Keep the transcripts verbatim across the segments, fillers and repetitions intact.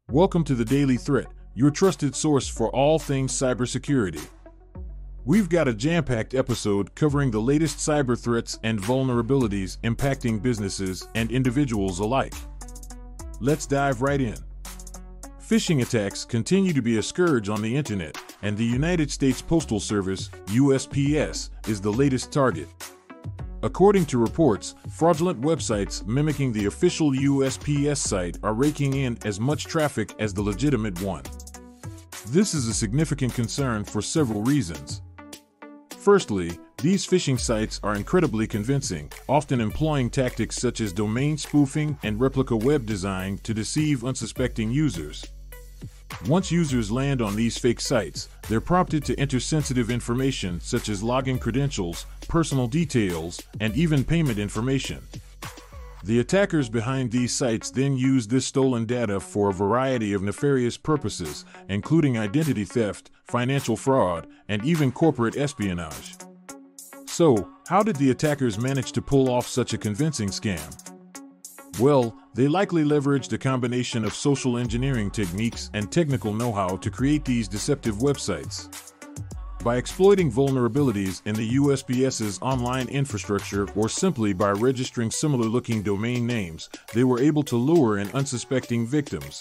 Welcome to the Daily Threat, your trusted source for all things cybersecurity. We've got a jam-packed episode covering the latest cyber threats and vulnerabilities impacting businesses and individuals alike. Let's dive right in. Phishing attacks continue to be a scourge on the internet, and the United States Postal Service, U S P S, is the latest target. According to reports, fraudulent websites mimicking the official U S P S site are raking in as much traffic as the legitimate one. This is a significant concern for several reasons. Firstly, these phishing sites are incredibly convincing, often employing tactics such as domain spoofing and replica web design to deceive unsuspecting users. Once users land on these fake sites, they're prompted to enter sensitive information such as login credentials, personal details, and even payment information. The attackers behind these sites then use this stolen data for a variety of nefarious purposes, including identity theft, financial fraud, and even corporate espionage. So, how did the attackers manage to pull off such a convincing scam? Well, they likely leveraged a combination of social engineering techniques and technical know-how to create these deceptive websites. By exploiting vulnerabilities in the U S P S's online infrastructure or simply by registering similar-looking domain names, they were able to lure in unsuspecting victims.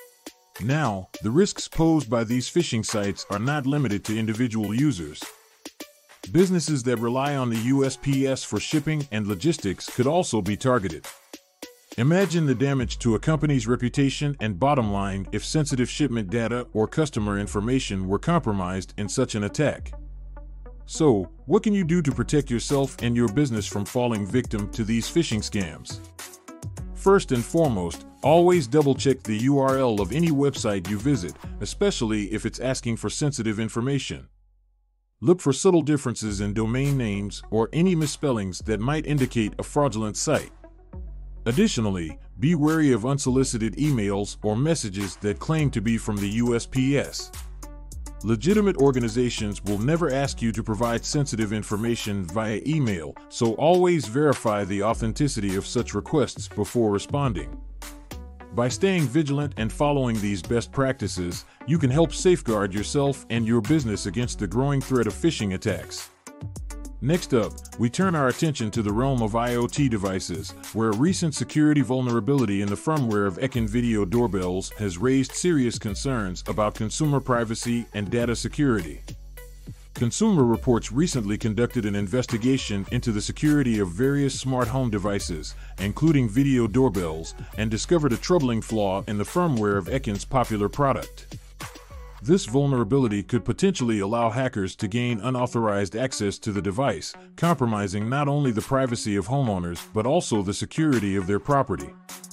Now, the risks posed by these phishing sites are not limited to individual users. Businesses that rely on the U S P S for shipping and logistics could also be targeted. Imagine the damage to a company's reputation and bottom line if sensitive shipment data or customer information were compromised in such an attack. So, what can you do to protect yourself and your business from falling victim to these phishing scams? First and foremost, always double-check the U R L of any website you visit, especially if it's asking for sensitive information. Look for subtle differences in domain names or any misspellings that might indicate a fraudulent site. Additionally, be wary of unsolicited emails or messages that claim to be from the U S P S. Legitimate organizations will never ask you to provide sensitive information via email, so always verify the authenticity of such requests before responding. By staying vigilant and following these best practices, you can help safeguard yourself and your business against the growing threat of phishing attacks. Next up, we turn our attention to the realm of IoT devices, where a recent security vulnerability in the firmware of Ekin video doorbells has raised serious concerns about consumer privacy and data security. Consumer Reports recently conducted an investigation into the security of various smart home devices, including video doorbells, and discovered a troubling flaw in the firmware of Ekin's popular product. This vulnerability could potentially allow hackers to gain unauthorized access to the device, compromising not only the privacy of homeowners but also the security of their property.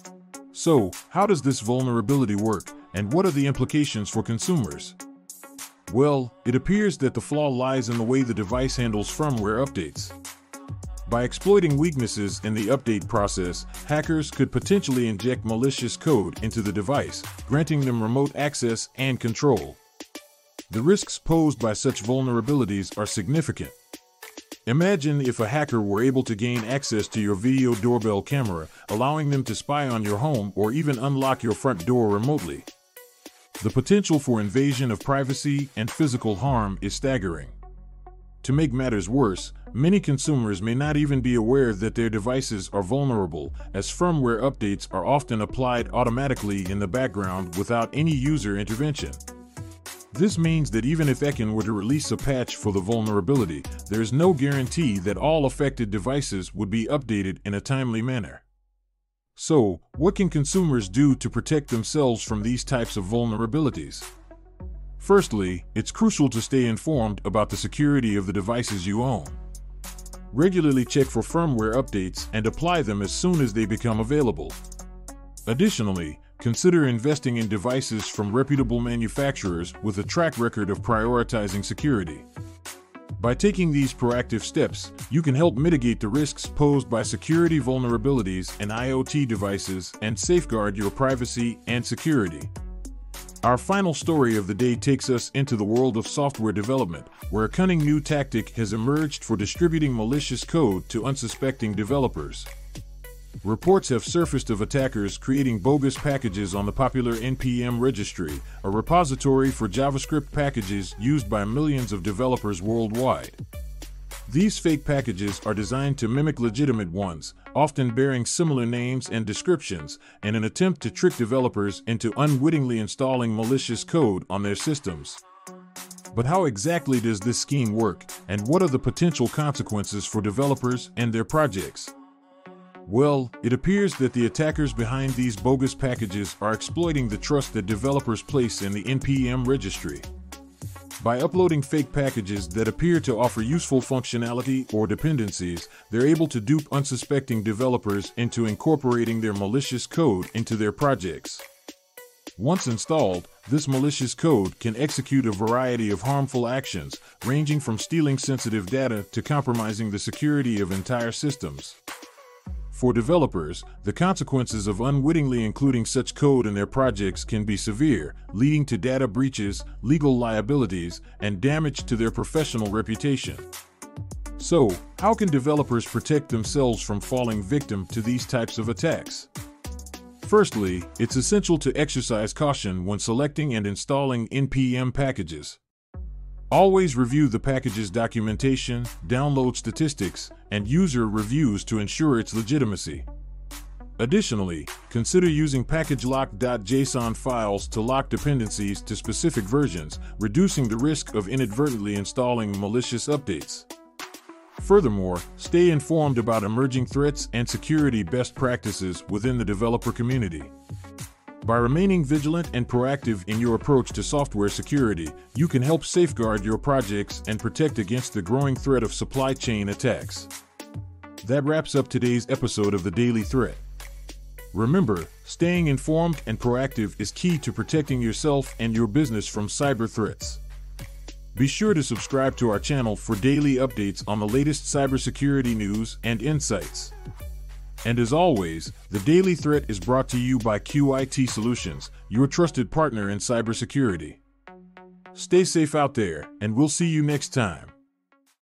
So, how does this vulnerability work, and what are the implications for consumers? Well, it appears that the flaw lies in the way the device handles firmware updates. By exploiting weaknesses in the update process, hackers could potentially inject malicious code into the device, granting them remote access and control. The risks posed by such vulnerabilities are significant. Imagine if a hacker were able to gain access to your video doorbell camera, allowing them to spy on your home or even unlock your front door remotely. The potential for invasion of privacy and physical harm is staggering. To make matters worse, many consumers may not even be aware that their devices are vulnerable, as firmware updates are often applied automatically in the background without any user intervention. This means that even if Ekin were to release a patch for the vulnerability, there is no guarantee that all affected devices would be updated in a timely manner. So, what can consumers do to protect themselves from these types of vulnerabilities? Firstly, it's crucial to stay informed about the security of the devices you own. Regularly check for firmware updates and apply them as soon as they become available. Additionally, consider investing in devices from reputable manufacturers with a track record of prioritizing security. By taking these proactive steps, you can help mitigate the risks posed by security vulnerabilities in IoT devices and safeguard your privacy and security. Our final story of the day takes us into the world of software development, where a cunning new tactic has emerged for distributing malicious code to unsuspecting developers. Reports have surfaced of attackers creating bogus packages on the popular N P M registry, a repository for JavaScript packages used by millions of developers worldwide. These fake packages are designed to mimic legitimate ones, often bearing similar names and descriptions, in an attempt to trick developers into unwittingly installing malicious code on their systems. But how exactly does this scheme work, and what are the potential consequences for developers and their projects? Well, it appears that the attackers behind these bogus packages are exploiting the trust that developers place in the N P M registry. By uploading fake packages that appear to offer useful functionality or dependencies, they're able to dupe unsuspecting developers into incorporating their malicious code into their projects. Once installed, this malicious code can execute a variety of harmful actions, ranging from stealing sensitive data to compromising the security of entire systems. For developers, the consequences of unwittingly including such code in their projects can be severe, leading to data breaches, legal liabilities, and damage to their professional reputation. So, how can developers protect themselves from falling victim to these types of attacks? Firstly, it's essential to exercise caution when selecting and installing N P M packages. Always review the package's documentation, download statistics, and user reviews to ensure its legitimacy. Additionally, consider using packagelock.json files to lock dependencies to specific versions, reducing the risk of inadvertently installing malicious updates. Furthermore, stay informed about emerging threats and security best practices within the developer community. By remaining vigilant and proactive in your approach to software security, you can help safeguard your projects and protect against the growing threat of supply chain attacks. That wraps up today's episode of the Daily Threat. Remember, staying informed and proactive is key to protecting yourself and your business from cyber threats. Be sure to subscribe to our channel for daily updates on the latest cybersecurity news and insights. And as always, the Daily Threat is brought to you by Q I T Solutions, your trusted partner in cybersecurity. Stay safe out there, and we'll see you next time.